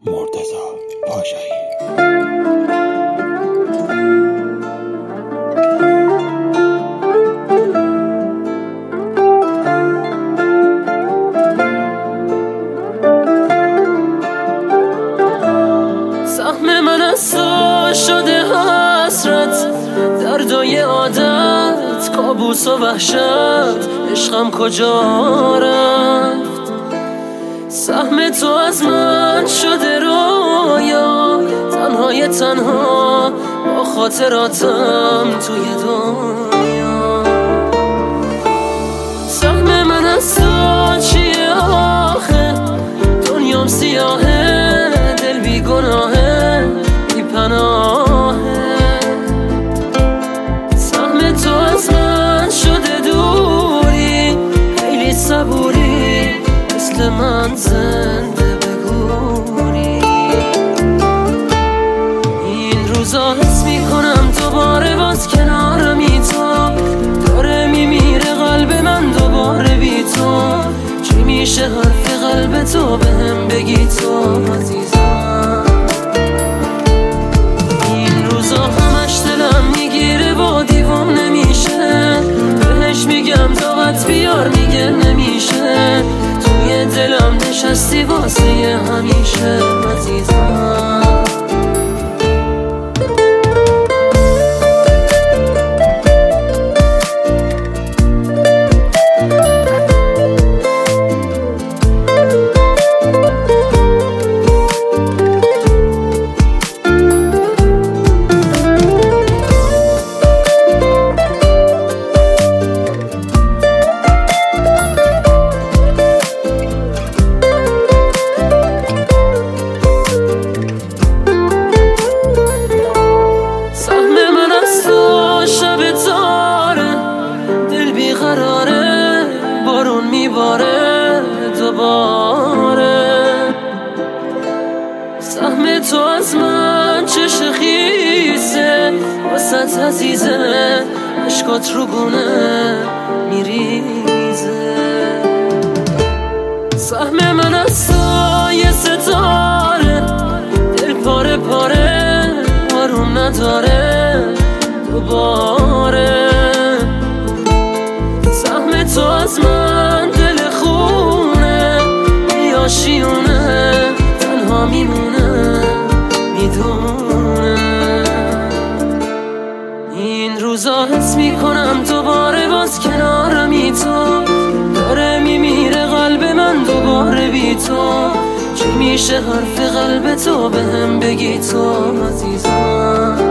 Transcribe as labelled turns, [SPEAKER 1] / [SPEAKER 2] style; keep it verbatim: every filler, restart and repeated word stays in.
[SPEAKER 1] مرتضی پاشایی.
[SPEAKER 2] سهم من از تو شده حسرت، دردای عادت، کابوس و وحشت، عشقم کجا رفت؟ سهم تو از من شده رویا، تنهای تنها با خاطراتم توی دنیا. سهم من از تو چیه آخه؟ دنیام سیاهه، دل بی گناهه، بی پناهه. سهم تو از من شده دوری، خیلی صبوری، مثل من زنده بگوری. این روزا حس میکنم دوباره باز کنارمی تو، داره میمیره قلب من دوباره بی تو. چی میشه حرف قلب تو بهم بگی تو عزیزم؟ این روزا همش دلم میگیره و دیوام نمیشه، بهش میگم طاقت بیار میگه نمیشه. توی دلم نشستی واسه همیشه عزیزم. بارون میباره دوباره، سهم تو از من چه خیسه، واسط عزیزه، عشقات رو گونه میریزه. سهم من از تو یه ستاره، دل پاره پاره، آروم نداره دوباره. سهم تو از من دل خونه، یا شیونه، تنها میمونه میدونه. این روزا حس میکنم دوباره باز کنارمی تو، داره میمیره قلب من دوباره بی تو. چی میشه حرف قلب تو بهم بگی تو عزیزم؟